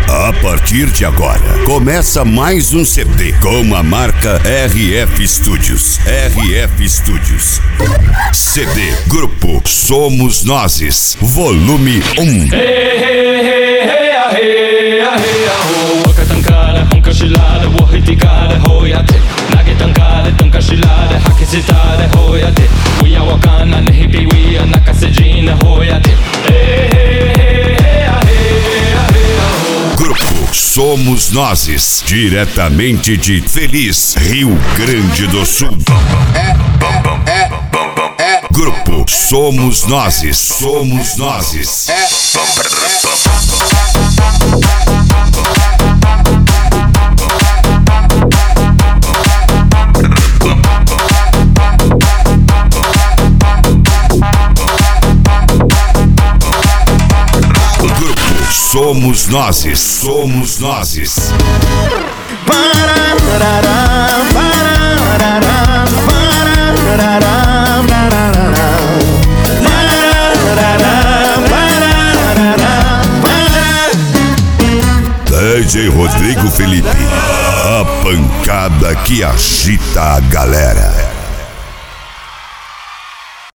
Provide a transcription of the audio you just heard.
A partir de agora, começa mais um CD com a marca RF Studios. RF Studios. CD Grupo Somos Nozes, volume 1. Grupo Somos Nozes, diretamente de Feliz, Rio Grande do Sul. Grupo Somos Nozes, Somos Nozes. Somos Nozes, Somos Nozes. DJ Rodrigo Felipe, a pancada que agita a galera.